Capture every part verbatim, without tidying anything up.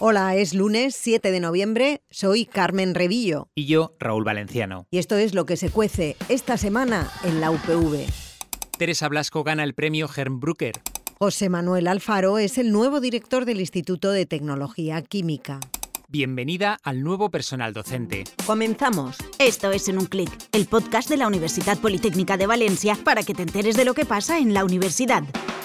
Hola, es lunes siete de noviembre, soy Carmen Revillo. Y yo, Raúl Valenciano. Y esto es lo que se cuece esta semana en la U P V. Teresa Blasco gana el premio Herm Brugger. José Manuel Alfaro es el nuevo director del Instituto de Tecnología Química. Bienvenida al nuevo personal docente. Comenzamos. Esto es En un clic, el podcast de la Universitat Politécnica de Valencia para que te enteres de lo que pasa en la universidad.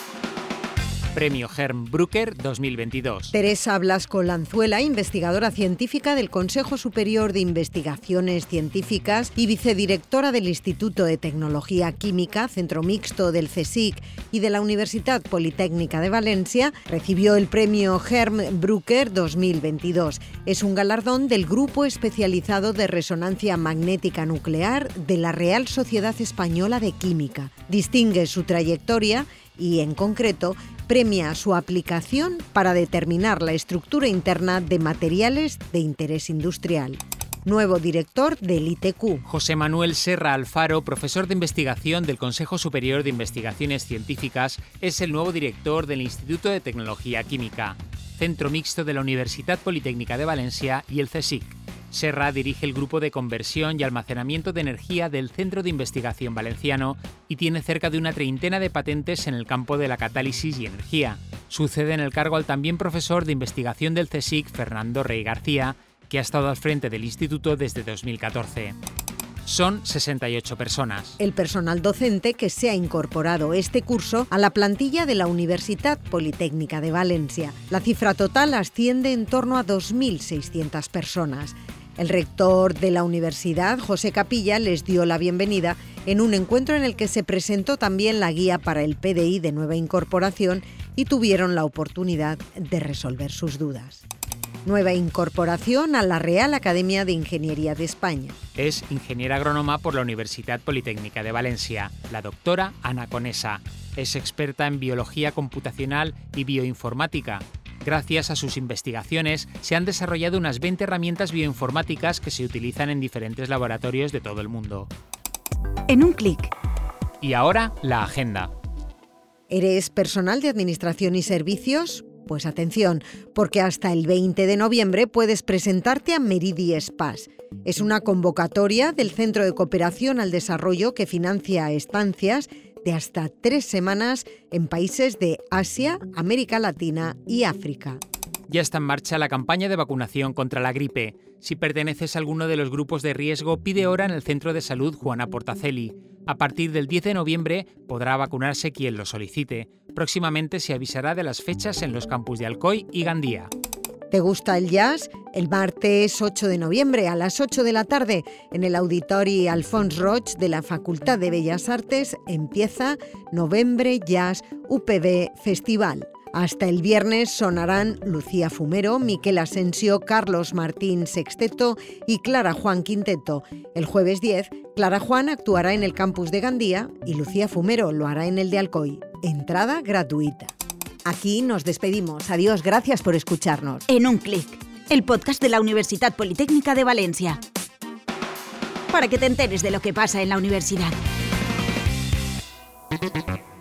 Premio Herm Brugger dos mil veintidós. Teresa Blasco Lanzuela, investigadora científica del Consejo Superior de Investigaciones Científicas y vicedirectora del Instituto de Tecnología Química, centro mixto del CSIC y de la Universitat Politécnica de Valencia, recibió el premio Herm Brugger dos mil veintidós. Es un galardón del Grupo Especializado de Resonancia Magnética Nuclear de la Real Sociedad Española de Química. Distingue su trayectoria y, en concreto, premia su aplicación para determinar la estructura interna de materiales de interés industrial. Nuevo director del I T Q. José Manuel Serra Alfaro, profesor de investigación del Consejo Superior de Investigaciones Científicas, es el nuevo director del Instituto de Tecnología Química, centro mixto de la Universitat Politécnica de Valencia y el CSIC. Serra dirige el grupo de conversión y almacenamiento de energía del Centro de Investigación Valenciano y tiene cerca de una treintena de patentes en el campo de la catálisis y energía. Sucede en el cargo al también profesor de investigación del CSIC, Fernando Rey García, que ha estado al frente del instituto desde dos mil catorce. Son sesenta y ocho personas. El personal docente que se ha incorporado este curso a la plantilla de la Universitat Politécnica de Valencia. La cifra total asciende en torno a dos mil seiscientas personas. El rector de la universidad, José Capilla, les dio la bienvenida en un encuentro en el que se presentó también la guía para el P D I de nueva incorporación y tuvieron la oportunidad de resolver sus dudas. Nueva incorporación a la Real Academia de Ingeniería de España. Es ingeniera agrónoma por la Universitat Politécnica de Valencia, la doctora Ana Conesa. Es experta en biología computacional y bioinformática. Gracias a sus investigaciones, se han desarrollado unas veinte herramientas bioinformáticas que se utilizan en diferentes laboratorios de todo el mundo. En un clic. Y ahora, la agenda. ¿Eres personal de administración y servicios? Pues atención, porque hasta el veinte de noviembre puedes presentarte a Meridi Spas. Es una convocatoria del Centro de Cooperación al Desarrollo que financia estancias de hasta tres semanas en países de Asia, América Latina y África. Ya está en marcha la campaña de vacunación contra la gripe. Si perteneces a alguno de los grupos de riesgo, pide hora en el Centro de Salud Juana Portaceli. A partir del diez de noviembre podrá vacunarse quien lo solicite. Próximamente se avisará de las fechas en los campus de Alcoy y Gandía. ¿Te gusta el jazz? El martes ocho de noviembre a las ocho de la tarde en el Auditori Alfons Roig de la Facultad de Bellas Artes empieza Novembre Jazz U P V Festival. Hasta el viernes sonarán Lucía Fumero, Miquel Asensio, Carlos Martín Sexteto y Clara Juan Quinteto. El jueves diez, Clara Juan actuará en el campus de Gandía y Lucía Fumero lo hará en el de Alcoy. Entrada gratuita. Aquí nos despedimos. Adiós, gracias por escucharnos. En un clic, el podcast de la Universitat Politécnica de Valencia. Para que te enteres de lo que pasa en la universidad.